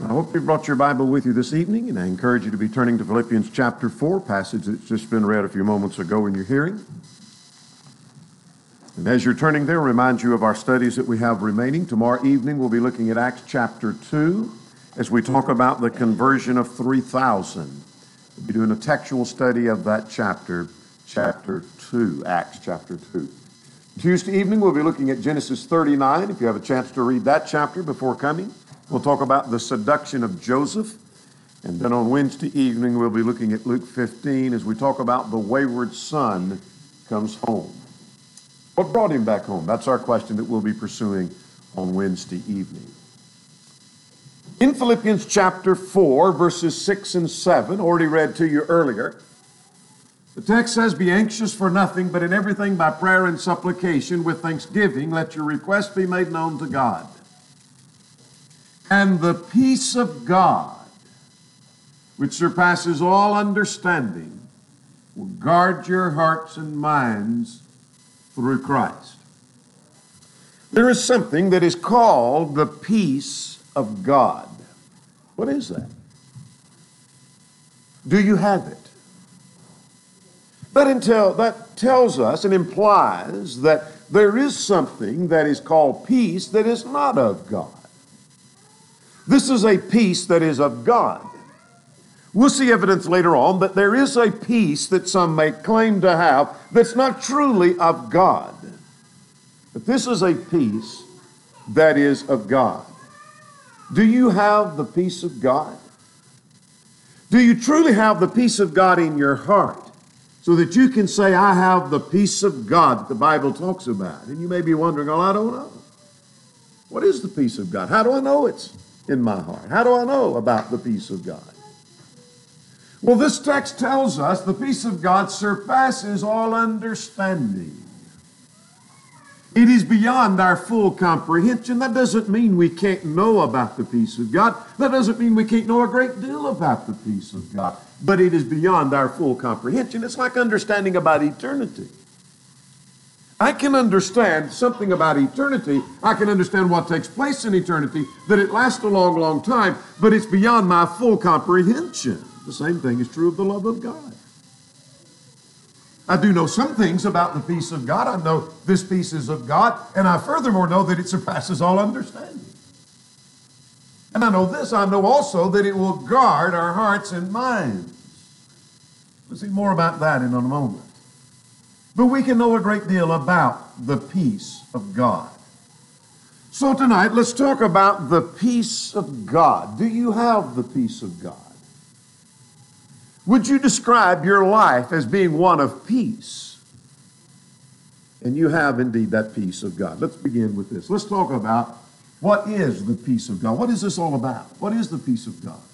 I hope you brought your Bible with you this evening, and I encourage you to be turning to Philippians chapter 4, passage that's just been read a few moments ago in your hearing. And as you're turning there, remind you of our studies that we have remaining. Tomorrow evening, we'll be looking at Acts chapter 2 as we talk about the conversion of 3,000. We'll be doing a textual study of that chapter 2, Acts chapter 2. Tuesday evening, we'll be looking at Genesis 39. If you have a chance to read that chapter before coming, we'll talk about the seduction of Joseph. And then on Wednesday evening, we'll be looking at Luke 15 as we talk about the wayward son comes home. What brought him back home? That's our question that we'll be pursuing on Wednesday evening. In Philippians chapter 4, verses 6 and 7, already read to you earlier, the text says, "Be anxious for nothing, but in everything by prayer and supplication with thanksgiving, let your requests be made known to God. And the peace of God, which surpasses all understanding, will guard your hearts and minds through Christ." There is something that is called the peace of God. What is that? Do you have it? That tells us and implies that there is something that is called peace that is not of God. This is a peace that is of God. We'll see evidence later on that there is a peace that some may claim to have that's not truly of God. But this is a peace that is of God. Do you have the peace of God? Do you truly have the peace of God in your heart so that you can say, "I have the peace of God" that the Bible talks about? And you may be wondering, "Oh, I don't know. What is the peace of God? How do I know it's in my heart? How do I know about the peace of God?" Well, this text tells us the peace of God surpasses all understanding. It is beyond our full comprehension. That doesn't mean we can't know about the peace of God. That doesn't mean we can't know a great deal about the peace of God. But it is beyond our full comprehension. It's like understanding about eternity. I can understand something about eternity. I can understand what takes place in eternity, that it lasts a long, long time, but it's beyond my full comprehension. The same thing is true of the love of God. I do know some things about the peace of God. I know this peace is of God, and I furthermore know that it surpasses all understanding. And I know this, I know also that it will guard our hearts and minds. We'll see more about that in a moment. But we can know a great deal about the peace of God. So tonight, let's talk about the peace of God. Do you have the peace of God? Would you describe your life as being one of peace? And you have indeed that peace of God. Let's begin with this. Let's talk about what is the peace of God. What is this all about? What is the peace of God?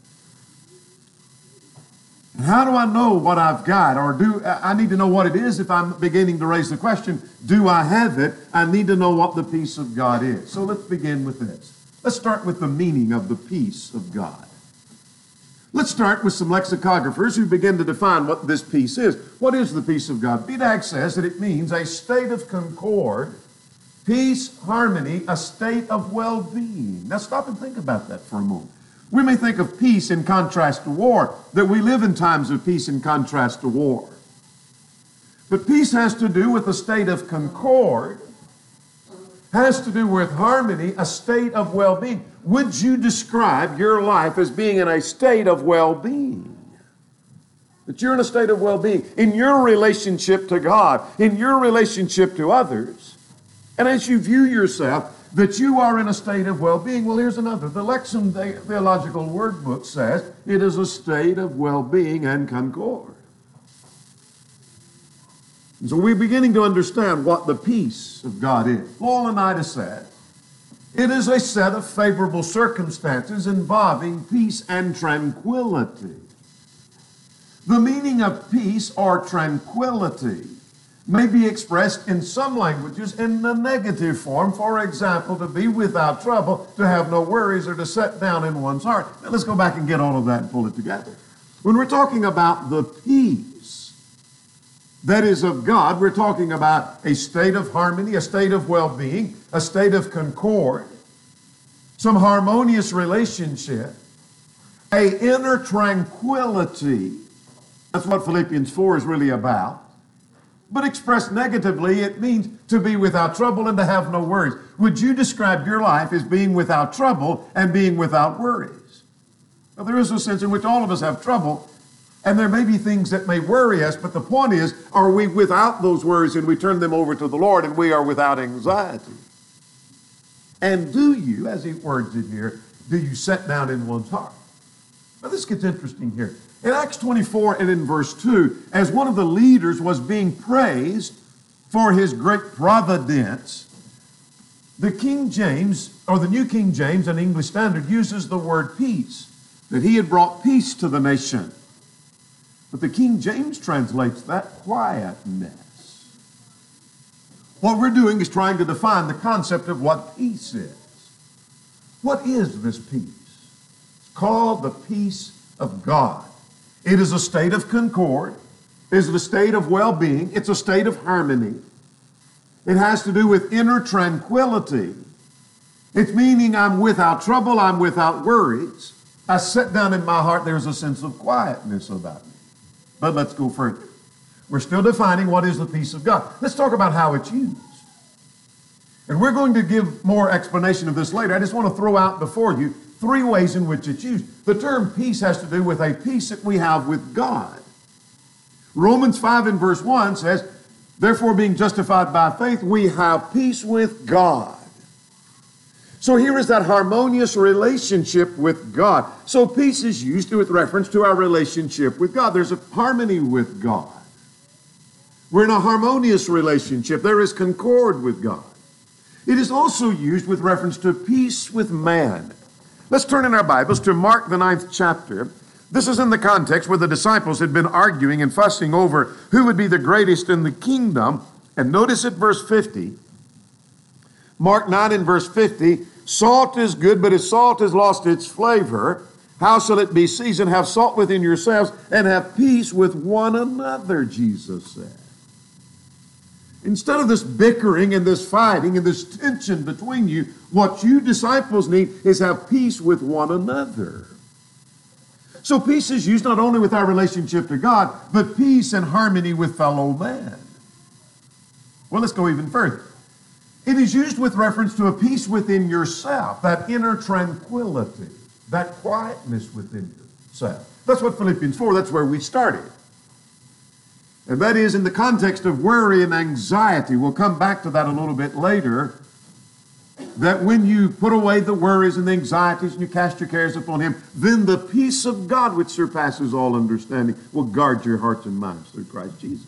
And how do I know what I've got? Or I need to know what it is if I'm beginning to raise the question, do I have it? I need to know what the peace of God is. So let's begin with this. Let's start with the meaning of the peace of God. Let's start with some lexicographers who begin to define what this peace is. What is the peace of God? BDAG says that it means a state of concord, peace, harmony, a state of well-being. Now stop and think about that for a moment. We may think of peace in contrast to war, that we live in times of peace in contrast to war. But peace has to do with a state of concord, has to do with harmony, a state of well-being. Would you describe your life as being in a state of well-being? That you're in a state of well-being in your relationship to God, in your relationship to others, and as you view yourself, that you are in a state of well-being. Well, here's another. The Lexham Theological Word Book says it is a state of well-being and concord. And so we're beginning to understand what the peace of God is. Laulinaitis said, it is a set of favorable circumstances involving peace and tranquility. The meaning of peace or tranquility may be expressed in some languages in the negative form. For example, to be without trouble, to have no worries, or to set down in one's heart. Now let's go back and get all of that and pull it together. When we're talking about the peace that is of God, we're talking about a state of harmony, a state of well-being, a state of concord, some harmonious relationship an inner tranquility. That's what Philippians 4 is really about. But expressed negatively, it means to be without trouble and to have no worries. Would you describe your life as being without trouble and being without worries? Now, there is a sense in which all of us have trouble, and there may be things that may worry us, but the point is, are we without those worries and we turn them over to the Lord and we are without anxiety? And do you, as he words it here, do you set down in one's heart? Now, this gets interesting here. In Acts 24 and in verse 2, as one of the leaders was being praised for his great providence, the King James, or the New King James, an English Standard, uses the word peace, that he had brought peace to the nation. But the King James translates that quietness. What we're doing is trying to define the concept of what peace is. What is this peace? It's called the peace of God. It is a state of concord. It is a state of well-being. It's a state of harmony. It has to do with inner tranquility. It's meaning I'm without trouble, I'm without worries. I sit down in my heart, there's a sense of quietness about me. But let's go further. We're still defining what is the peace of God. Let's talk about how it's used. And we're going to give more explanation of this later. I just want to throw out before you 3 ways in which it's used. The term peace has to do with a peace that we have with God. Romans 5 and verse 1 says, therefore being justified by faith, we have peace with God. So here is that harmonious relationship with God. So peace is used with reference to our relationship with God. There's a harmony with God. We're in a harmonious relationship. There is concord with God. It is also used with reference to peace with man. Let's turn in our Bibles to Mark, the 9th chapter. This is in the context where the disciples had been arguing and fussing over who would be the greatest in the kingdom. And notice at verse 50, Mark 9 and verse 50, salt is good, but if salt has lost its flavor, how shall it be seasoned? Have salt within yourselves and have peace with one another, Jesus said. Instead of this bickering and this fighting and this tension between you, what you disciples need is have peace with one another. So peace is used not only with our relationship to God, but peace and harmony with fellow man. Well, let's go even further. It is used with reference to a peace within yourself, that inner tranquility, that quietness within yourself. That's what Philippians 4, that's where we started. And that is in the context of worry and anxiety. We'll come back to that a little bit later. That when you put away the worries and the anxieties and you cast your cares upon Him, then the peace of God which surpasses all understanding will guard your hearts and minds through Christ Jesus.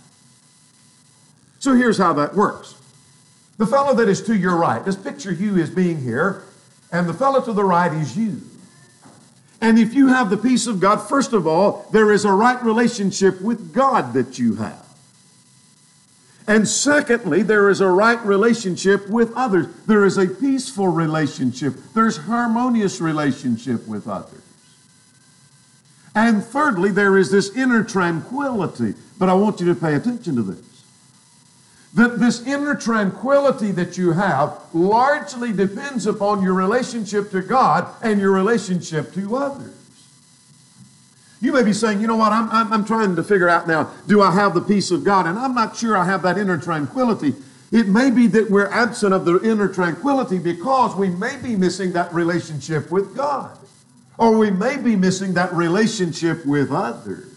So here's how that works. The fellow that is to your right, just picture you as being here, and the fellow to the right is you. And if you have the peace of God, first of all, there is a right relationship with God that you have. And secondly, there is a right relationship with others. There is a peaceful relationship. There's harmonious relationship with others. And thirdly, there is this inner tranquility. But I want you to pay attention to this. That this inner tranquility that you have largely depends upon your relationship to God and your relationship to others. You may be saying, you know what, I'm trying to figure out now, do I have the peace of God? And I'm not sure I have that inner tranquility. It may be that we're absent of the inner tranquility because we may be missing that relationship with God. Or we may be missing that relationship with others.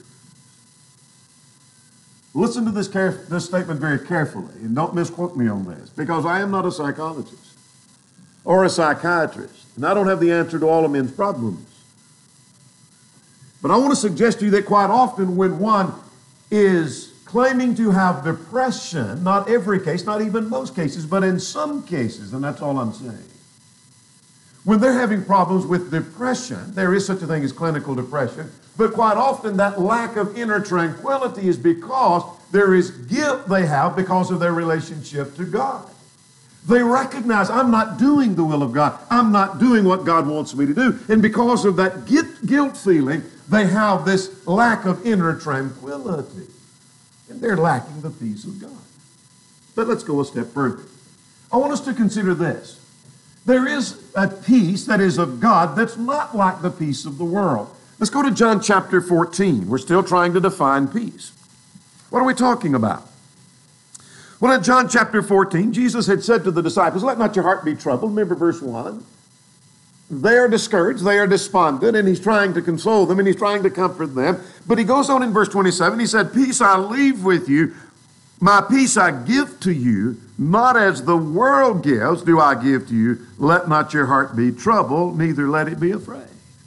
Listen to this statement very carefully, and don't misquote me on this, because I am not a psychologist or a psychiatrist, and I don't have the answer to all of men's problems. But I want to suggest to you that quite often when one is claiming to have depression, not every case, not even most cases, but in some cases, and that's all I'm saying, when they're having problems with depression, there is such a thing as clinical depression, but quite often that lack of inner tranquility is because there is guilt they have because of their relationship to God. They recognize, I'm not doing the will of God. I'm not doing what God wants me to do. And because of that guilt feeling, they have this lack of inner tranquility. And they're lacking the peace of God. But let's go a step further. I want us to consider this. there is a peace that is of God that's not like the peace of the world. Let's go to John chapter 14. We're still trying to define peace. What are we talking about? Well, in John chapter 14, Jesus had said to the disciples, "Let not your heart be troubled." Remember verse 1. They are discouraged, they are despondent, and he's trying to console them, and he's trying to comfort them. But he goes on in verse 27, he said, "Peace I leave with you, my peace I give to you, not as the world gives do I give to you. Let not your heart be troubled, neither let it be afraid."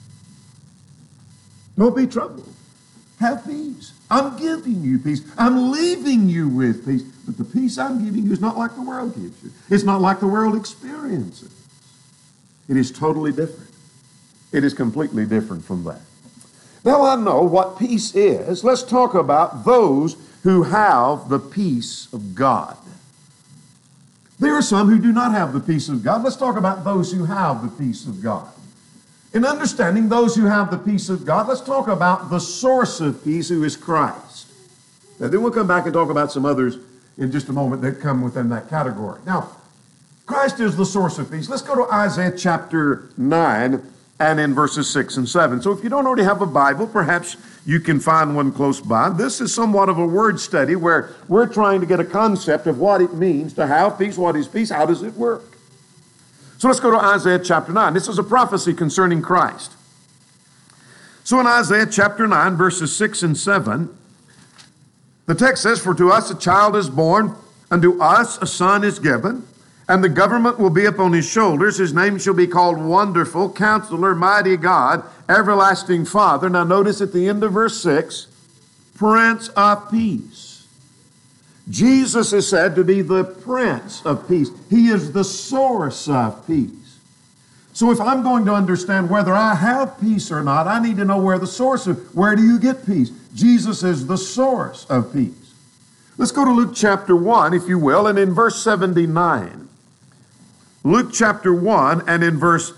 Don't be troubled. Have peace. I'm giving you peace. I'm leaving you with peace. But the peace I'm giving you is not like the world gives you. It's not like the world experiences. It is totally different. It is completely different from that. Now I know what peace is. Let's talk about those who have the peace of God. There are some who do not have the peace of God. Let's talk about those who have the peace of God. In understanding those who have the peace of God, let's talk about the source of peace, who is Christ. Now, then we'll come back and talk about some others in just a moment that come within that category. Now, Christ is the source of peace. Let's go to Isaiah chapter 9 and in verses 6 and 7. So if you don't already have a Bible, perhaps you can find one close by. This is somewhat of a word study where we're trying to get a concept of what it means to have peace. What is peace? How does it work? So let's go to Isaiah chapter 9. This is a prophecy concerning Christ. So in Isaiah chapter 9, verses 6 and 7, the text says, "For to us a child is born, unto us a son is given, and the government will be upon his shoulders. His name shall be called Wonderful, Counselor, Mighty God, Everlasting Father." Now notice at the end of verse 6, Prince of Peace. Jesus is said to be the Prince of Peace. He is the source of peace. So if I'm going to understand whether I have peace or not, I need to know where the source of, where do you get peace? Jesus is the source of peace. Let's go to Luke chapter 1, if you will, and in verse 79. Luke chapter 1 and in verse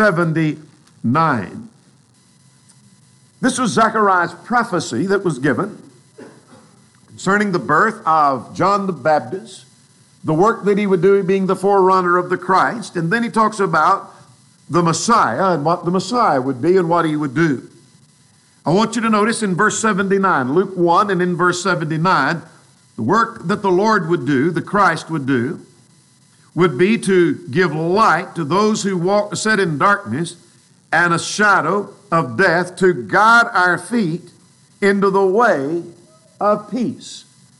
79. This was Zechariah's prophecy that was given concerning the birth of John the Baptist, the work that he would do being the forerunner of the Christ, and then he talks about the Messiah and what the Messiah would be and what he would do. I want you to notice in verse 79, Luke 1 and in verse 79, the work that the Lord would do, the Christ would do, would be to give light to those who sat in darkness and a shadow of death, to guide our feet into the way of peace.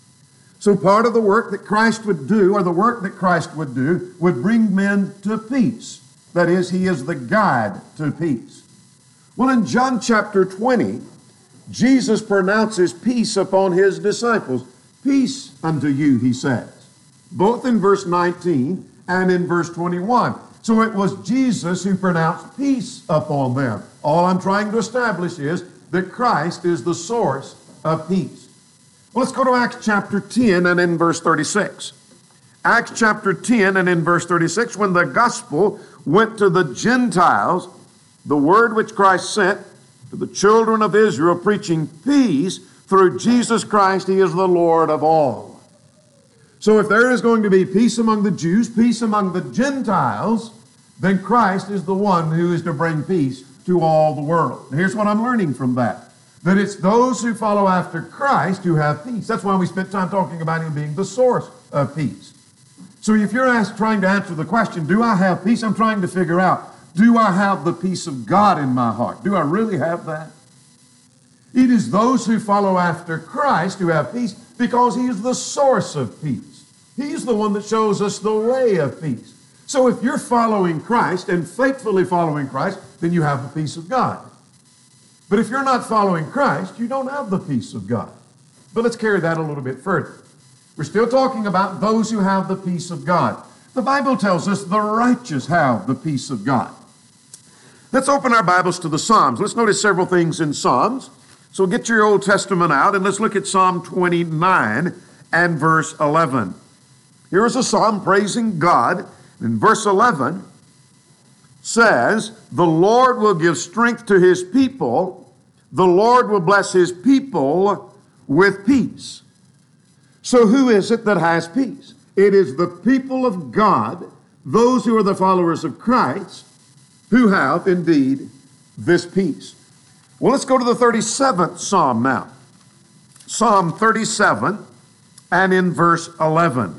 So part of the work that Christ would do, or the work that Christ would do, would bring men to peace. That is, he is the guide to peace. Well, in John chapter 20, Jesus pronounces peace upon his disciples. "Peace unto you," he says, both in verse 19 and in verse 21. So it was Jesus who pronounced peace upon them. All I'm trying to establish is that Christ is the source of peace. Well, let's go to Acts chapter 10 and in verse 36. Acts chapter 10 and in verse 36, when the gospel went to the Gentiles, the word which Christ sent to the children of Israel, preaching peace through Jesus Christ, he is the Lord of all. So if there is going to be peace among the Jews, peace among the Gentiles, then Christ is the one who is to bring peace to all the world. And here's what I'm learning from that. That it's those who follow after Christ who have peace. That's why we spent time talking about him being the source of peace. So if you're trying to answer the question, do I have peace? I'm trying to figure out, do I have the peace of God in my heart? Do I really have that? It is those who follow after Christ who have peace because he is the source of peace. He's the one that shows us the way of peace. So if you're following Christ and faithfully following Christ, then you have the peace of God. But if you're not following Christ, you don't have the peace of God. But let's carry that a little bit further. We're still talking about those who have the peace of God. The Bible tells us the righteous have the peace of God. Let's open our Bibles to the Psalms. Let's notice several things in Psalms. So get your Old Testament out and let's look at Psalm 29 and verse 11. Here is a psalm praising God. In verse 11 says, "The Lord will give strength to his people. The Lord will bless his people with peace." So who is it that has peace? It is the people of God those who are the followers of Christ who have indeed this peace. Well, let's go to the 37th Psalm now. Psalm 37 and in verse 11.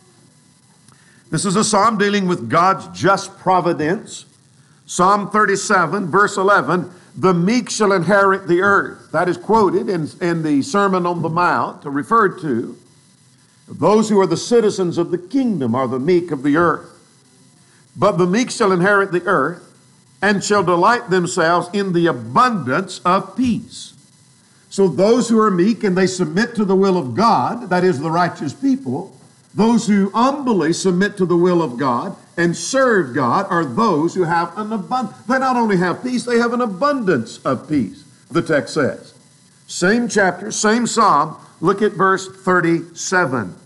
This is a psalm dealing with God's just providence. Psalm 37, verse 11, the meek shall inherit the earth. That is quoted in the Sermon on the Mount, referred to. Those who are the citizens of the kingdom are the meek of the earth. But the meek shall inherit the earth and shall delight themselves in the abundance of peace. So those who are meek and they submit to the will of God, that is the righteous people, those who humbly submit to the will of God and serve God are those who have an abundance. They not only have peace, they have an abundance of peace, the text says. Same chapter, same psalm. Look at verse 37.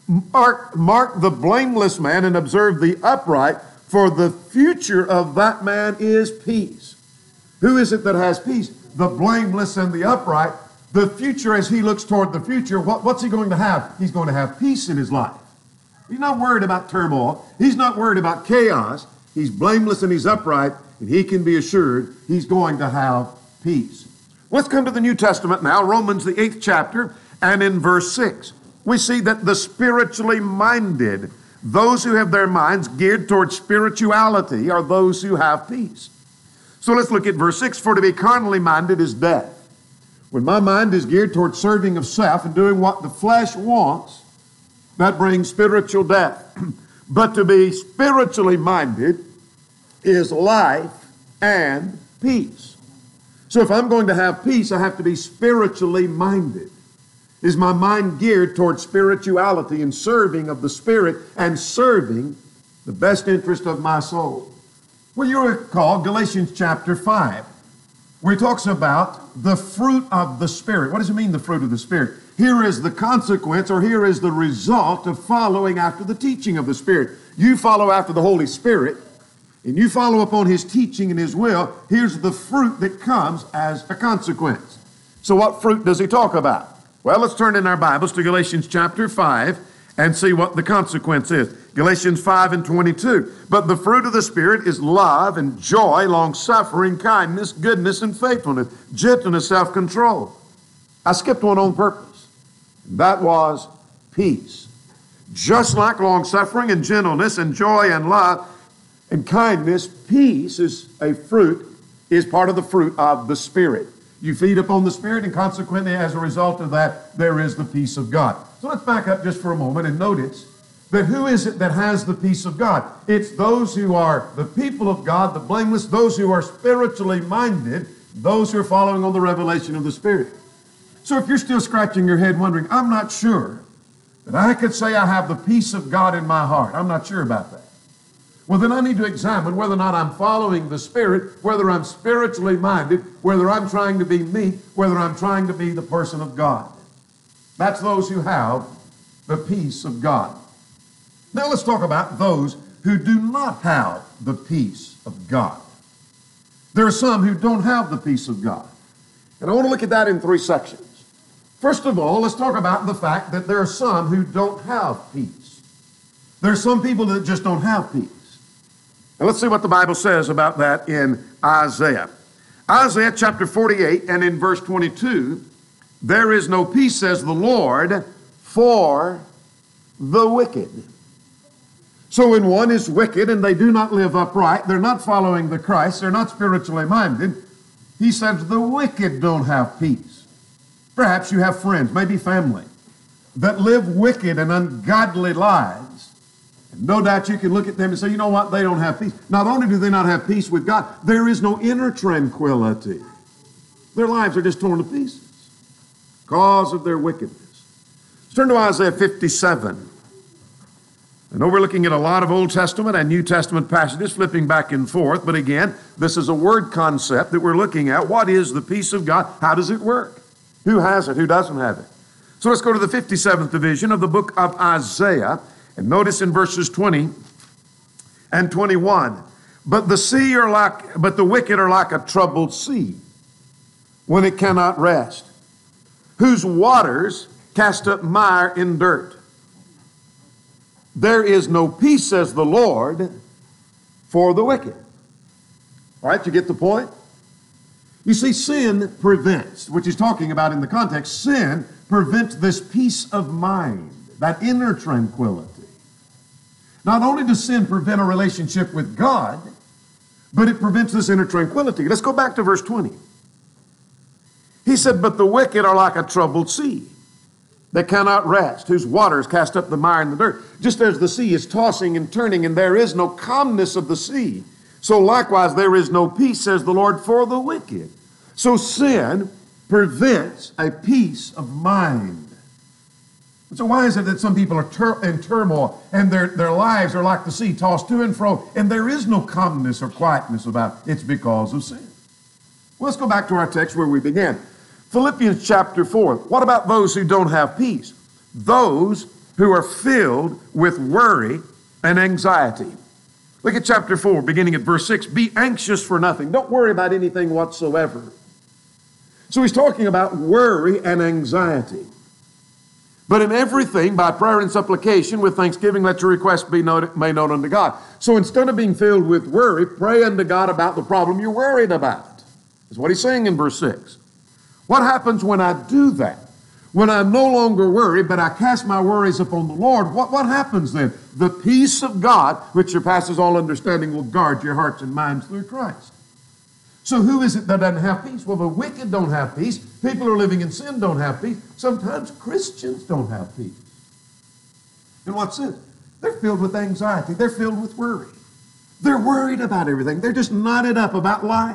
Mark the blameless man and observe the upright, for the future of that man is peace. Who is it that has peace? The blameless and the upright. The future, as he looks toward the future, what's he going to have? He's going to have peace in his life. He's not worried about turmoil. He's not worried about chaos. He's blameless and he's upright, and he can be assured he's going to have peace. Let's come to the New Testament now, Romans the 8th chapter, and in verse 6. We see that the spiritually minded, those who have their minds geared toward spirituality, are those who have peace. So let's look at verse 6. For to be carnally minded is death. When my mind is geared toward serving of self and doing what the flesh wants, that brings spiritual death. But to be spiritually minded is life and peace. So if I'm going to have peace, I have to be spiritually minded. Is my mind geared toward spirituality and serving of the Spirit and serving the best interest of my soul? Well, you recall Galatians chapter 5, where he talks about the fruit of the Spirit. What does it mean, the fruit of the Spirit? Here is the consequence, or here is the result of following after the teaching of the Spirit. You follow after the Holy Spirit, and you follow upon His teaching and His will. Here's the fruit that comes as a consequence. So what fruit does he talk about? Well, let's turn in our Bibles to Galatians chapter 5 and see what the consequence is. Galatians 5 and 22. But the fruit of the Spirit is love and joy, long-suffering, kindness, goodness, and faithfulness, gentleness, self-control. I skipped one on purpose. That was peace. Just like long-suffering and gentleness and joy and love and kindness, peace is a fruit, is part of the fruit of the Spirit. You feed upon the Spirit, and consequently, as a result of that, there is the peace of God. So let's back up just for a moment and notice that who is it that has the peace of God? It's those who are the people of God, the blameless, those who are spiritually minded, those who are following on the revelation of the Spirit. So if you're still scratching your head wondering, I'm not sure that I could say I have the peace of God in my heart. I'm not sure about that. Well, then I need to examine whether or not I'm following the Spirit, whether I'm spiritually minded, whether I'm trying to be meek, whether I'm trying to be the person of God. That's those who have the peace of God. Now let's talk about those who do not have the peace of God. There are some who don't have the peace of God. And I want to look at that in three sections. First of all, let's talk about the fact that there are some who don't have peace. There are some people that just don't have peace. And let's see what the Bible says about that in Isaiah. Isaiah chapter 48 and in verse 22, there is no peace, says the Lord, for the wicked. So when one is wicked and they do not live upright, they're not following the Christ, they're not spiritually minded, he says the wicked don't have peace. Perhaps you have friends, maybe family, that live wicked and ungodly lives. And no doubt you can look at them and say, you know what, they don't have peace. Not only do they not have peace with God, there is no inner tranquility. Their lives are just torn to pieces because of their wickedness. Let's turn to Isaiah 57. I know we're looking at a lot of Old Testament and New Testament passages, flipping back and forth, but again, this is a word concept that we're looking at. What is the peace of God? How does it work? Who has it? Who doesn't have it? So let's go to the 57th division of the book of Isaiah, and notice in verses 20 and 21, but the wicked are like a troubled sea when it cannot rest, whose waters cast up mire in dirt. there is no peace, says the Lord, for the wicked. All right, you get the point? You see, sin prevents, which he's talking about in the context, sin prevents this peace of mind, that inner tranquility. Not only does sin prevent a relationship with God, but it prevents this inner tranquility. Let's go back to verse 20. He said, but the wicked are like a troubled sea that cannot rest, whose waters cast up the mire and the dirt. Just as the sea is tossing and turning, and there is no calmness of the sea, so likewise there is no peace, says the Lord, for the wicked. So sin prevents a peace of mind. So why is it that some people are in turmoil and their lives are like the sea, tossed to and fro, and there is no calmness or quietness about it? It's because of sin. Well, let's go back to our text where we began. Philippians chapter 4. What about those who don't have peace? Those who are filled with worry and anxiety. Look at chapter 4, beginning at verse 6. Be anxious for nothing. Don't worry about anything whatsoever. So he's talking about worry and anxiety. But in everything, by prayer and supplication, with thanksgiving, let your requests be made known unto God. So instead of being filled with worry, pray unto God about the problem you're worried about. That's what he's saying in verse 6. What happens when I do that? When I'm no longer worried, but I cast my worries upon the Lord, what happens then? The peace of God, which surpasses all understanding, will guard your hearts and minds through Christ. So who is it that doesn't have peace? Well, the wicked don't have peace. People who are living in sin don't have peace. Sometimes Christians don't have peace. In what sense? They're filled with anxiety. They're filled with worry. They're worried about everything. They're just knotted up about life.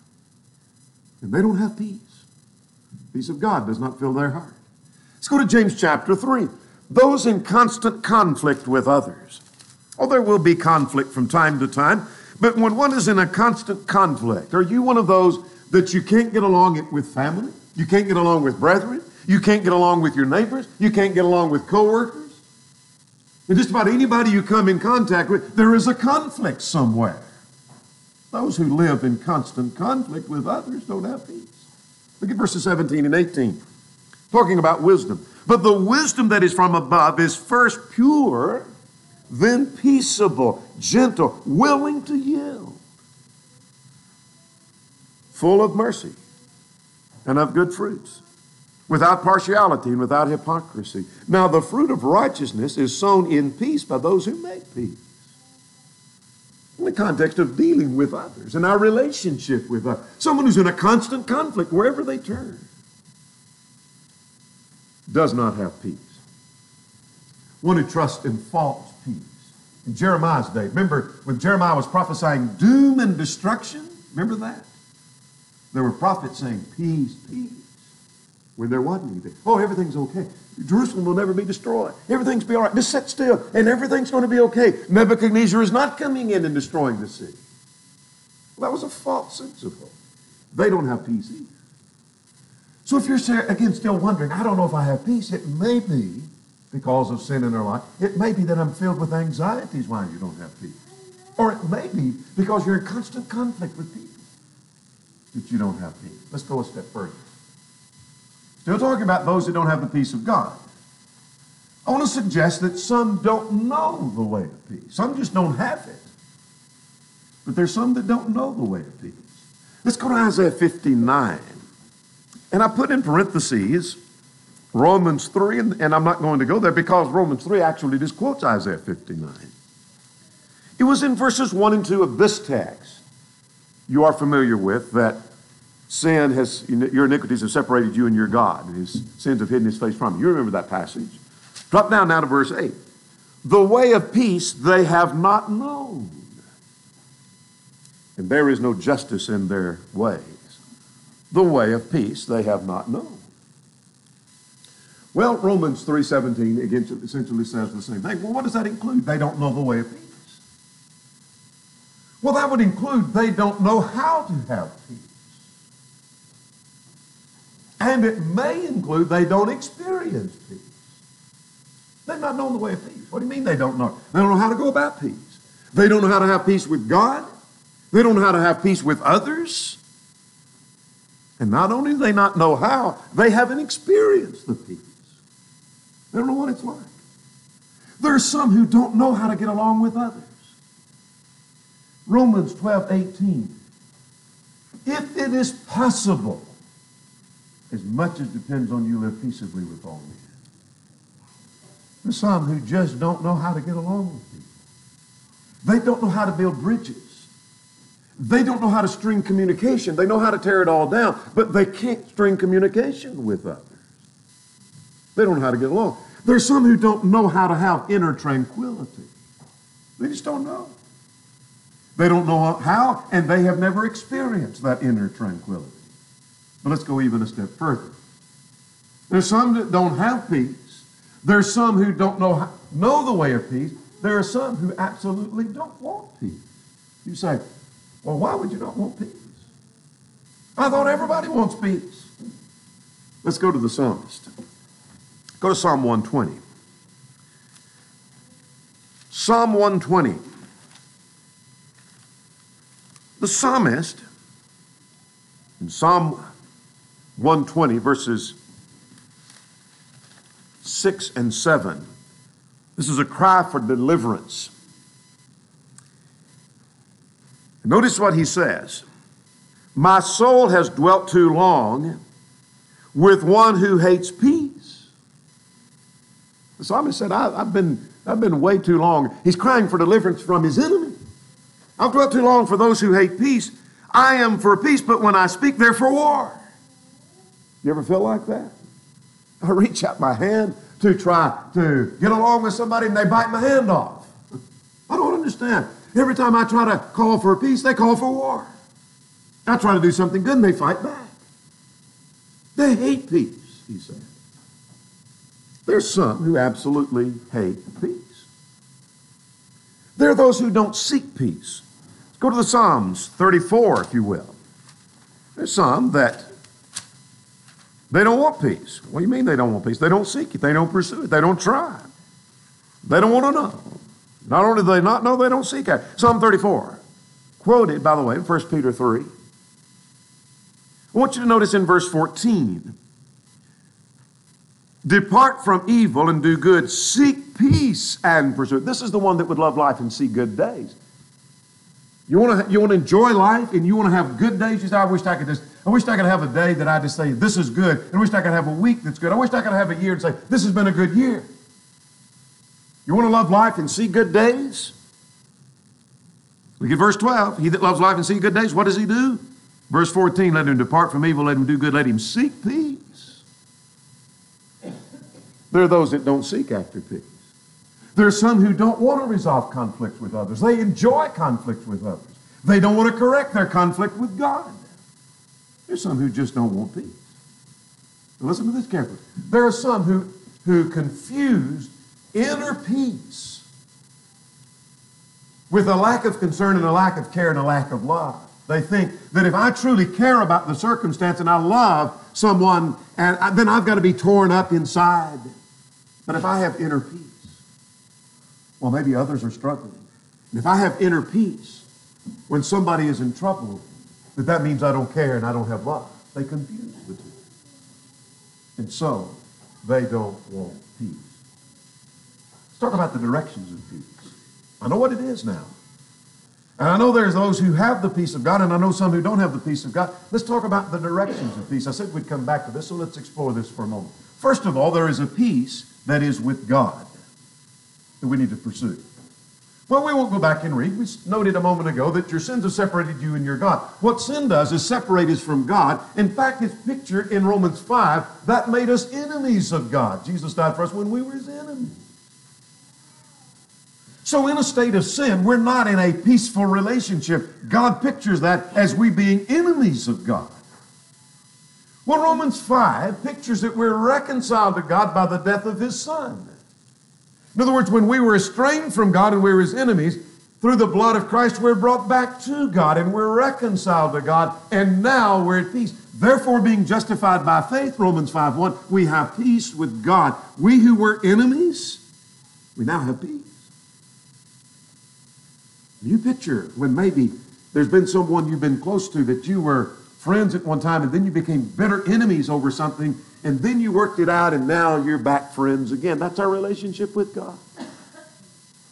And they don't have peace. The peace of God does not fill their heart. Let's go to James chapter 3. Those in constant conflict with others. Oh, there will be conflict from time to time. But when one is in a constant conflict, are you one of those that you can't get along with family? You can't get along with brethren? You can't get along with your neighbors? You can't get along with coworkers? And just about anybody you come in contact with, there is a conflict somewhere. Those who live in constant conflict with others don't have peace. Look at verses 17 and 18, talking about wisdom. But the wisdom that is from above is first pure, then peaceable, gentle, willing to yield, full of mercy and of good fruits, without partiality and without hypocrisy. Now the fruit of righteousness is sown in peace by those who make peace. In the context of dealing with others and our relationship with others. Someone who's in a constant conflict wherever they turn does not have peace. One who trusts in false peace. In Jeremiah's day, remember when Jeremiah was prophesying doom and destruction? Remember that? There were prophets saying, peace, peace, when there wasn't anything. Oh, everything's okay. Jerusalem will never be destroyed. Everything's be all right. Just sit still, and everything's going to be okay. Nebuchadnezzar is not coming in and destroying the city. Well, that was a false sense of hope. They don't have peace either. So if you're, again, still wondering, I don't know if I have peace, it may be because of sin in our life. It may be that I'm filled with anxieties why you don't have peace. Or it may be because you're in constant conflict with people that you don't have peace. Let's go a step further. Still talking about those that don't have the peace of God. I want to suggest that some don't know the way of peace. Some just don't have it. But there's some that don't know the way of peace. Let's go to Isaiah 59. And I put in parentheses Romans 3, and I'm not going to go there because Romans 3 actually just quotes Isaiah 59. It was in verses 1 and 2 of this text you are familiar with that sin has, your iniquities have separated you and your God, and his sins have hidden his face from you. You remember that passage. Drop down now to verse 8. The way of peace they have not known, and there is no justice in their ways. The way of peace they have not known. Well, Romans 3:17 again essentially says the same thing. Well, what does that include? They don't know the way of peace. Well, that would include they don't know how to have peace. And it may include they don't experience peace. They've not known the way of peace. What do you mean they don't know? They don't know how to go about peace. They don't know how to have peace with God. They don't know how to have peace with others. And not only do they not know how, they haven't experienced the peace. They don't know what it's like. There are some who don't know how to get along with others. Romans 12:18. If it is possible, as much as depends on you, live peaceably with all men. There's some who just don't know how to get along with people. They don't know how to build bridges. They don't know how to string communication. They know how to tear it all down, but they can't string communication with others. They don't know how to get along. There's some who don't know how to have inner tranquility. They just don't know. They don't know how, and they have never experienced that inner tranquility. But let's go even a step further. There's some that don't have peace. There's some who don't know the way of peace. There are some who absolutely don't want peace. You say, well, why would you not want peace? I thought everybody wants peace. Let's go to the psalmist. Go to Psalm 120. Psalm 120. The psalmist, in Psalm 120, verses 6 and 7, this is a cry for deliverance. Notice what he says. My soul has dwelt too long with one who hates peace. The psalmist said, I've been way too long. He's crying for deliverance from his enemy. I've dwelt too long for those who hate peace. I am for peace, but when I speak, they're for war. You ever feel like that? I reach out my hand to try to get along with somebody and they bite my hand off. I don't understand. Every time I try to call for peace, they call for war. I try to do something good and they fight back. They hate peace, he said. There's some who absolutely hate peace. There are those who don't seek peace. Let's go to the Psalms 34, if you will. There's some that they don't want peace. What do you mean they don't want peace? They don't seek it. They don't pursue it. They don't try. They don't want to know. Not only do they not know, they don't seek it. Psalm 34, quoted, by the way, in 1 Peter 3. I want you to notice in verse 14, depart from evil and do good, seek peace and pursue it. This is the one that would love life and see good days. You want to enjoy life and you want to have good days. You say, I wish I could have a day that I just say, this is good. And I wish I could have a week that's good. I wish I could have a year and say, this has been a good year. You want to love life and see good days? Look at verse 12. He that loves life and see good days, what does he do? Verse 14, let him depart from evil, let him do good, let him seek peace. There are those that don't seek after peace. There are some who don't want to resolve conflicts with others. They enjoy conflicts with others. They don't want to correct their conflict with God. There's some who just don't want peace. Now listen to this carefully. There are some who confuse inner peace with a lack of concern and a lack of care and a lack of love. They think that if I truly care about the circumstance and I love someone, then I've got to be torn up inside. But if I have inner peace, well, maybe others are struggling. And if I have inner peace, when somebody is in trouble, that means I don't care and I don't have love. They confuse the two. And so, they don't want peace. Let's talk about the directions of peace. I know what it is now. And I know there's those who have the peace of God, and I know some who don't have the peace of God. Let's talk about the directions of peace. I said we'd come back to this, so let's explore this for a moment. First of all, there is a peace that is with God that we need to pursue. Well, we won't go back and read. We noted a moment ago that your sins have separated you and your God. What sin does is separate us from God. In fact, it's pictured in Romans 5. That made us enemies of God. Jesus died for us when we were his enemies. So in a state of sin, we're not in a peaceful relationship. God pictures that as we being enemies of God. Well, Romans 5 pictures that we're reconciled to God by the death of his Son. In other words, when we were estranged from God and we were his enemies, through the blood of Christ, we're brought back to God and we're reconciled to God, and now we're at peace. Therefore, being justified by faith, Romans 5:1, we have peace with God. We who were enemies, we now have peace. You picture when maybe there's been someone you've been close to that you were friends at one time and then you became bitter enemies over something and then you worked it out and now you're back friends again. That's our relationship with God.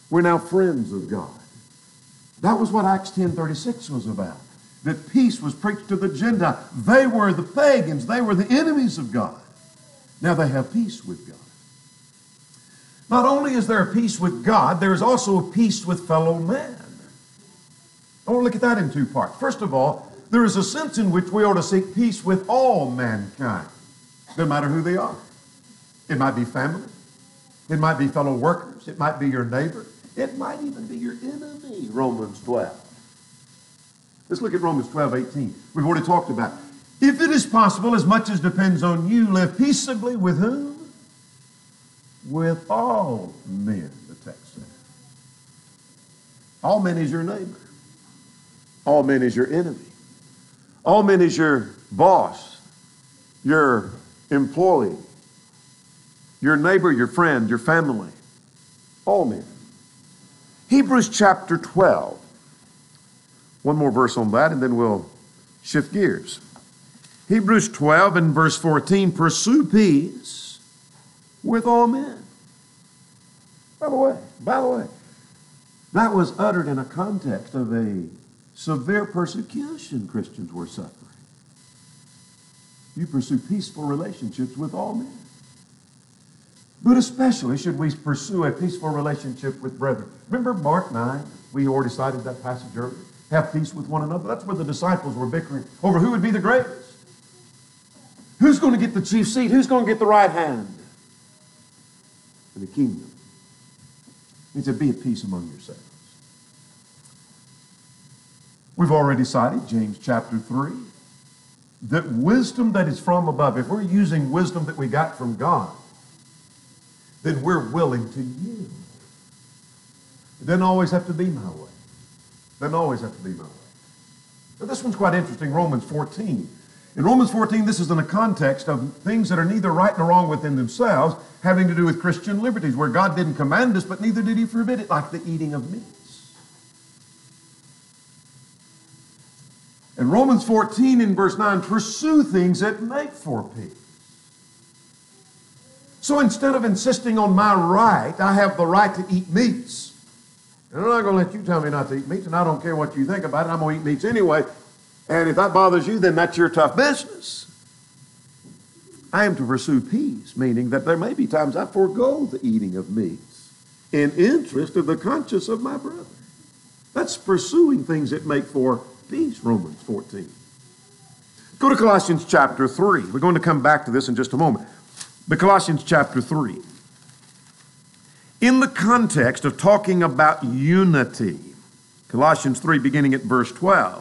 We're now friends of God. That was what Acts 10:36 was about. That peace was preached to the Gentiles. They were the pagans. They were the enemies of God. Now they have peace with God. Not only is there a peace with God, there is also a peace with fellow man. I want to look at that in two parts. First of all, there is a sense in which we ought to seek peace with all mankind, no matter who they are. It might be family. It might be fellow workers. It might be your neighbor. It might even be your enemy, Romans 12. Let's look at Romans 12:18. We've already talked about it. If it is possible, as much as depends on you, live peaceably with whom? With all men, the text says. All men is your neighbor. All men is your enemy. All men is your boss, your employee, your neighbor, your friend, your family. All men. Hebrews chapter 12. One more verse on that, and then we'll shift gears. Hebrews 12 and verse 14, pursue peace with all men. By the way, that was uttered in a context of a severe persecution Christians were suffering. You pursue peaceful relationships with all men. But especially should we pursue a peaceful relationship with brethren. Remember Mark 9? We already cited that passage earlier. Have peace with one another. That's where the disciples were bickering over who would be the greatest. Who's going to get the chief seat? Who's going to get the right hand in the kingdom? He said, be at peace among yourselves. We've already cited James chapter 3. That wisdom that is from above, if we're using wisdom that we got from God, then we're willing to yield. It doesn't always have to be my way. Doesn't always have to be my way. Now this one's quite interesting, Romans 14. In Romans 14, this is in the context of things that are neither right nor wrong within themselves, having to do with Christian liberties, where God didn't command us, but neither did he forbid it, like the eating of meats. In Romans 14, in verse 9, pursue things that make for peace. So instead of insisting on my right, I have the right to eat meats. And I'm not going to let you tell me not to eat meats, and I don't care what you think about it. I'm going to eat meats anyway. And if that bothers you, then that's your tough business. I am to pursue peace, meaning that there may be times I forego the eating of meats in interest of the conscience of my brother. That's pursuing things that make for peace, Romans 14. Go to Colossians chapter 3. We're going to come back to this in just a moment. But Colossians chapter 3. In the context of talking about unity, Colossians 3 beginning at verse 12.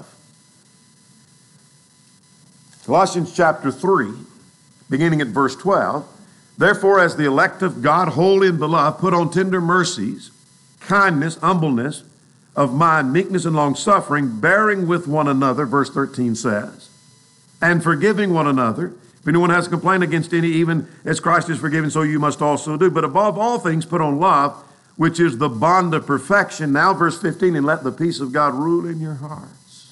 Colossians chapter 3 beginning at verse 12. Therefore, as the elect of God, holy and beloved, put on tender mercies, kindness, humbleness of mind, meekness and long-suffering, bearing with one another, verse 13 says, and forgiving one another. If anyone has a complaint against any, even as Christ is forgiven, so you must also do. But above all things, put on love, which is the bond of perfection. Now, verse 15, and let the peace of God rule in your hearts.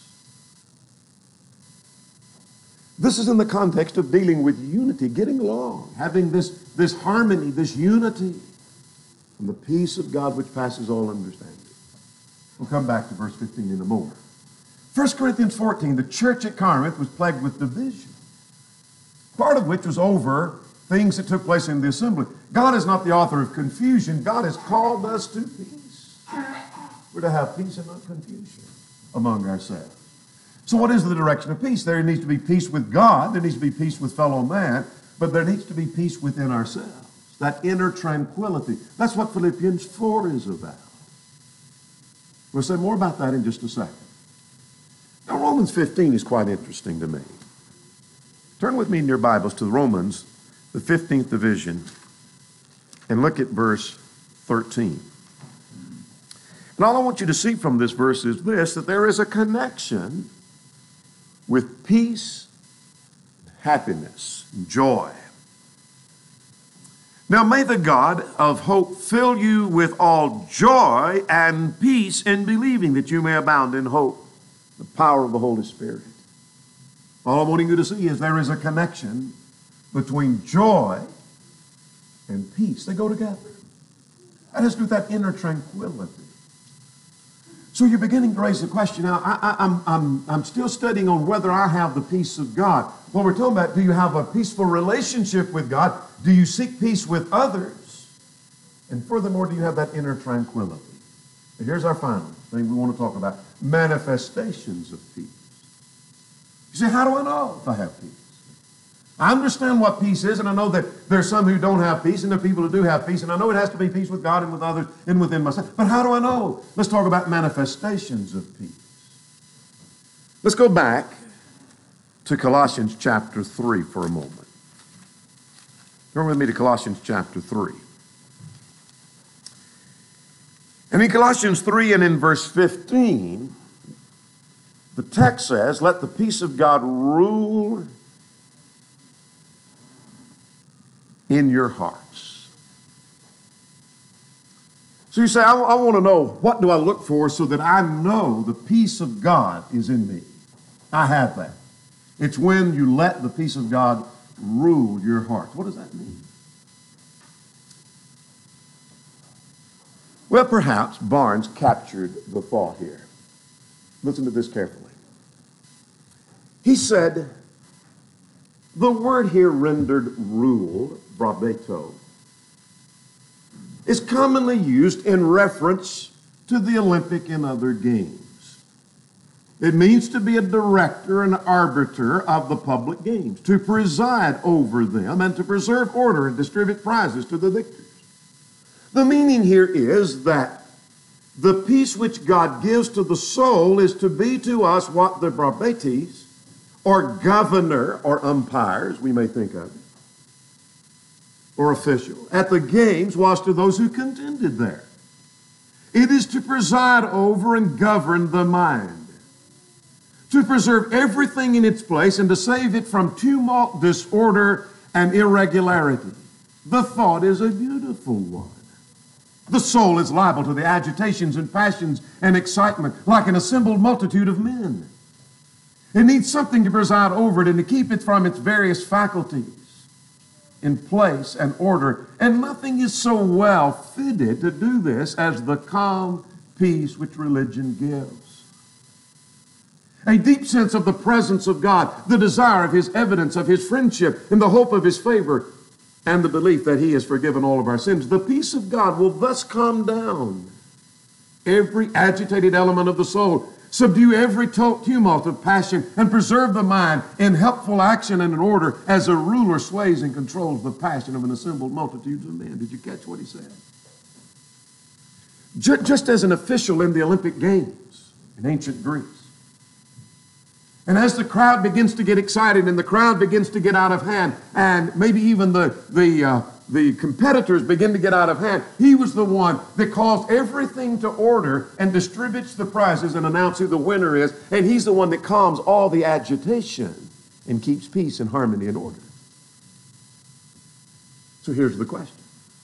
This is in the context of dealing with unity, getting along, having this harmony, this unity, and the peace of God which passes all understanding. We'll come back to verse 15 in a moment. 1 Corinthians 14, the church at Corinth was plagued with division, part of which was over things that took place in the assembly. God is not the author of confusion. God has called us to peace. We're to have peace and not confusion among ourselves. So what is the direction of peace? There needs to be peace with God. There needs to be peace with fellow man. But there needs to be peace within ourselves. That inner tranquility. That's what Philippians 4 is about. We'll say more about that in just a second. Now, Romans 15 is quite interesting to me. Turn with me in your Bibles to Romans, the 15th division, and look at verse 13. And all I want you to see from this verse is this, that there is a connection with peace, happiness, joy. Now may the God of hope fill you with all joy and peace in believing, that you may abound in hope, the power of the Holy Spirit. All I'm wanting you to see is there is a connection between joy and peace. They go together. That has to do with that inner tranquility. So you're beginning to raise the question. Now, I'm still studying on whether I have the peace of God. Well, we're talking about, do you have a peaceful relationship with God? Do you seek peace with others? And furthermore, do you have that inner tranquility? And here's our final thing we want to talk about: manifestations of peace. You say, how do I know if I have peace? I understand what peace is, and I know that there's some who don't have peace, and there are people who do have peace, and I know it has to be peace with God and with others and within myself. But how do I know? Let's talk about manifestations of peace. Let's go back to Colossians chapter 3 for a moment. Turn with me to Colossians chapter 3. And in Colossians 3 and in verse 15, the text says, "Let the peace of God rule in your hearts." So you say, I want to know, what do I look for so that I know the peace of God is in me? I have that. It's when you let the peace of God rule your heart. What does that mean? Well, perhaps Barnes captured the thought here. Listen to this carefully. He said, the word here rendered rule, brabeto, is commonly used in reference to the Olympic and other games. It means to be a director and arbiter of the public games, to preside over them and to preserve order and distribute prizes to the victors. The meaning here is that the peace which God gives to the soul is to be to us what the brabetes, or governor, or umpires, we may think of it, or official, at the games was to those who contended there. It is to preside over and govern the mind, to preserve everything in its place and to save it from tumult, disorder, and irregularity. The thought is a beautiful one. The soul is liable to the agitations and passions and excitement like an assembled multitude of men. It needs something to preside over it and to keep it from its various faculties in place and order. And nothing is so well fitted to do this as the calm peace which religion gives. A deep sense of the presence of God, the desire of His evidence, of His friendship, and the hope of His favor, and the belief that He has forgiven all of our sins. The peace of God will thus calm down every agitated element of the soul, subdue every tumult of passion, and preserve the mind in helpful action and in order as a ruler sways and controls the passion of an assembled multitude of men. Did you catch what he said? Just as an official in the Olympic Games in ancient Greece. And as the crowd begins to get excited and the crowd begins to get out of hand, and maybe even the competitors begin to get out of hand, he was the one that calls everything to order and distributes the prizes and announces who the winner is. And he's the one that calms all the agitation and keeps peace and harmony and order. So here's the question.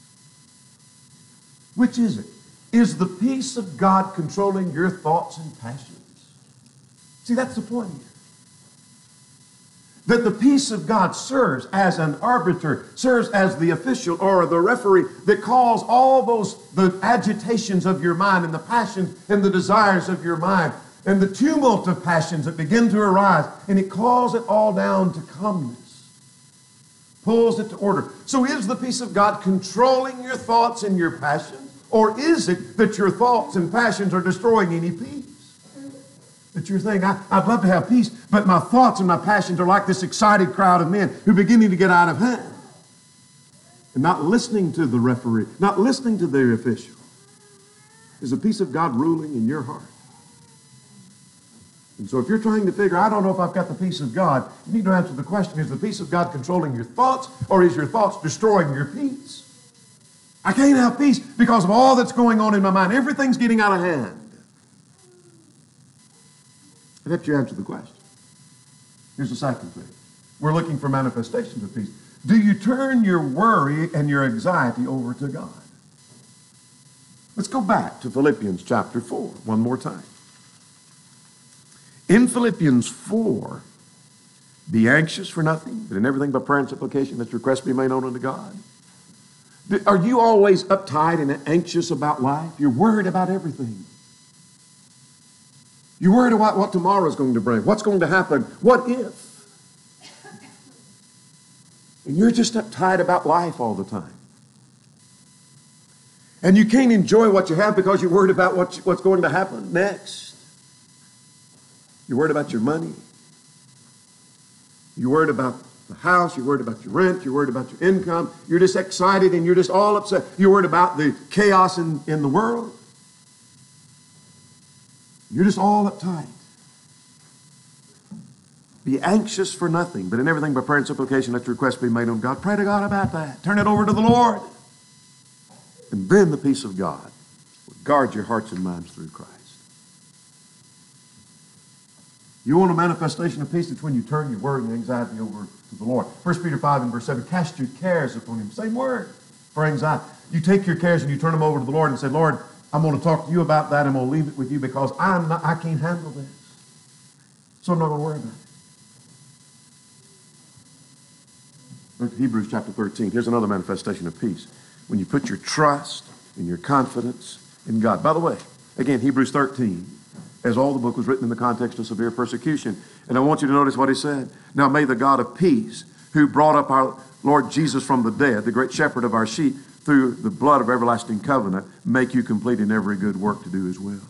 Which is it? Is the peace of God controlling your thoughts and passions? See, that's the point here. That the peace of God serves as an arbiter, serves as the official or the referee that calls all the agitations of your mind and the passions and the desires of your mind and the tumult of passions that begin to arise, and it calls it all down to calmness, pulls it to order. So is the peace of God controlling your thoughts and your passions, or is it that your thoughts and passions are destroying any peace? That you're thinking, I'd love to have peace, but my thoughts and my passions are like this excited crowd of men who are beginning to get out of hand. And not listening to the referee, not listening to the official. Is the peace of God ruling in your heart? And so if you're trying to figure, I don't know if I've got the peace of God, you need to answer the question, is the peace of God controlling your thoughts, or is your thoughts destroying your peace? I can't have peace because of all that's going on in my mind. Everything's getting out of hand. I'd have you answer the question. Here's the second thing. We're looking for manifestations of peace. Do you turn your worry and your anxiety over to God? Let's go back to Philippians chapter 4 one more time. In Philippians 4, be anxious for nothing, but in everything by prayer and supplication, let your requests be made known unto God. Are you always uptight and anxious about life? You're worried about everything. You're worried about what tomorrow's going to bring, what's going to happen, what if? And you're just uptight about life all the time. And you can't enjoy what you have because you're worried about what's going to happen next. You're worried about your money. You're worried about the house. You're worried about your rent. You're worried about your income. You're just excited and you're just all upset. You're worried about the chaos in the world. You're just all uptight. Be anxious for nothing, but in everything by prayer and supplication let your requests be made on God. Pray to God about that. Turn it over to the Lord. And then the peace of God will guard your hearts and minds through Christ. You want a manifestation of peace? It's when you turn your worry and anxiety over to the Lord. 1 Peter 5 and verse 7, cast your cares upon Him. Same word for anxiety. You take your cares and you turn them over to the Lord and say, Lord, I'm going to talk to you about that. I'm going to leave it with you because I can't handle this. So I'm not going to worry about it. Look at Hebrews chapter 13. Here's another manifestation of peace. When you put your trust and your confidence in God. By the way, again, Hebrews 13, as all the book was written in the context of severe persecution. And I want you to notice what he said. Now may the God of peace, who brought up our Lord Jesus from the dead, the great shepherd of our sheep, through the blood of everlasting covenant, make you complete in every good work to do His will.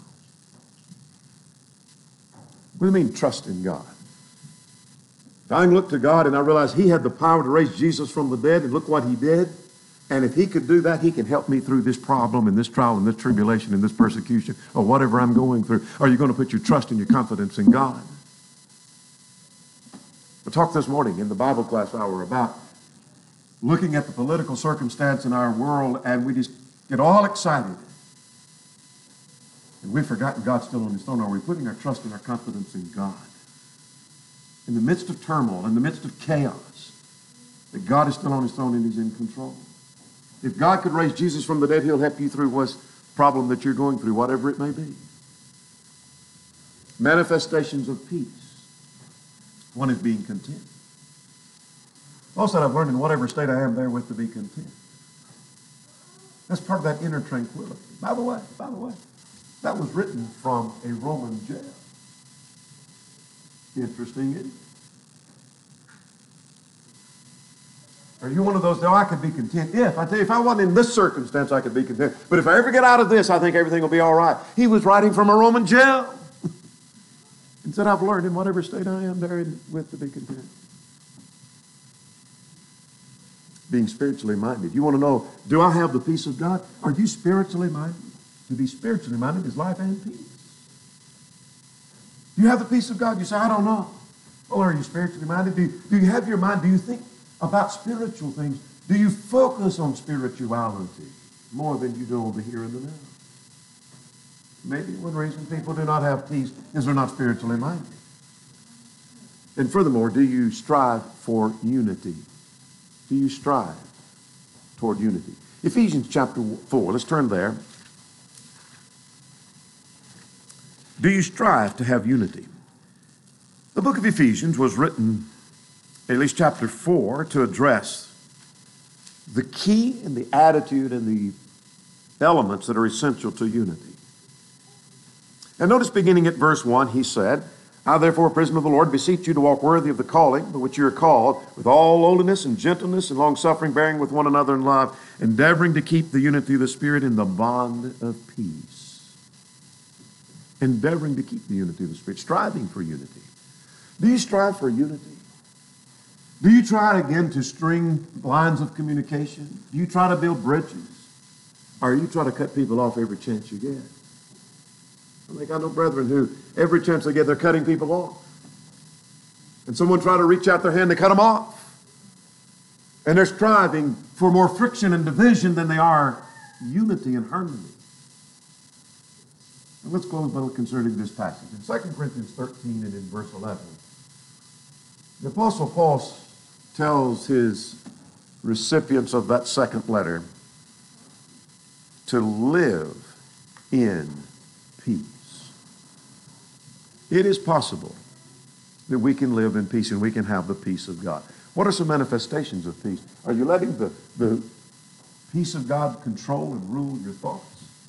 What do you mean trust in God? I can look to God and I realize He had the power to raise Jesus from the dead, and look what He did. And if He could do that, He can help me through this problem and this trial and this tribulation and this persecution or whatever I'm going through. Are you going to put your trust and your confidence in God? We talked this morning in the Bible class hour about looking at the political circumstance in our world, and we just get all excited. And we've forgotten God's still on His throne. Are we putting our trust and our confidence in God? In the midst of turmoil, in the midst of chaos, that God is still on His throne and He's in control. If God could raise Jesus from the dead, He'll help you through what problem that you're going through, whatever it may be. Manifestations of peace. One is being content. Also, I've learned in whatever state I am therewith to be content. That's part of that inner tranquility. By the way, that was written from a Roman jail. Interesting, isn't it? Are you one of those, I could be content if, I tell you, if I wasn't in this circumstance, I could be content. But if I ever get out of this, I think everything will be all right. He was writing from a Roman jail. And said, I've learned in whatever state I am therewith to be content. Being spiritually minded. You want to know, do I have the peace of God? Are you spiritually minded? To be spiritually minded is life and peace. Do you have the peace of God? You say, I don't know. Well, are you spiritually minded? Do you have your mind? Do you think about spiritual things? Do you focus on spirituality more than you do on the here and the now? Maybe one reason people do not have peace is they're not spiritually minded. And furthermore, do you strive for unity? Do you strive toward unity? Ephesians chapter 4, let's turn there. Do you strive to have unity? The book of Ephesians was written, at least chapter 4, to address the key and the attitude and the elements that are essential to unity. And notice beginning at verse 1, he said, I therefore, a prisoner of the Lord, beseech you to walk worthy of the calling by which you are called, with all lowliness and gentleness and long-suffering, bearing with one another in love, endeavoring to keep the unity of the Spirit in the bond of peace. Endeavoring to keep the unity of the Spirit, striving for unity. Do you strive for unity? Do you try again to string lines of communication? Do you try to build bridges? Or you try to cut people off every chance you get? I think I know brethren who, every chance they get, they're cutting people off. And someone try to reach out their hand, they cut them off. And they're striving for more friction and division than they are unity and harmony. And let's close by concerning this passage. In 2 Corinthians 13 and in verse 11, the Apostle Paul tells his recipients of that second letter to live in peace. It is possible that we can live in peace and we can have the peace of God. What are some manifestations of peace? Are you letting the peace of God control and rule your thoughts?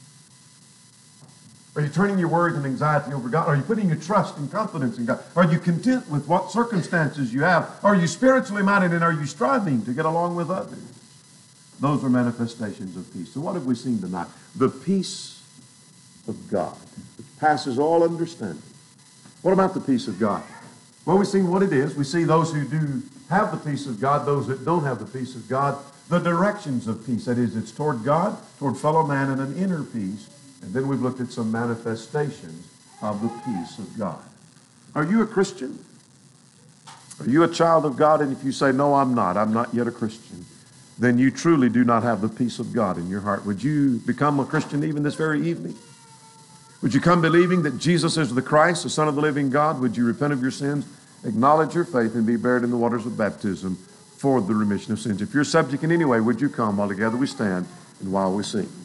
Are you turning your worries and anxiety over God? Are you putting your trust and confidence in God? Are you content with what circumstances you have? Are you spiritually minded, and are you striving to get along with others? Those are manifestations of peace. So what have we seen tonight? The peace of God, which passes all understanding. What about the peace of God? Well, we've seen what it is. We see those who do have the peace of God, those that don't have the peace of God, the directions of peace. That is, it's toward God, toward fellow man, and an inner peace. And then we've looked at some manifestations of the peace of God. Are you a Christian? Are you a child of God? And if you say, no, I'm not yet a Christian, then you truly do not have the peace of God in your heart. Would you become a Christian even this very evening? Would you come believing that Jesus is the Christ, the Son of the living God? Would you repent of your sins, acknowledge your faith, and be buried in the waters of baptism for the remission of sins? If you're subject in any way, would you come while together we stand and while we sing?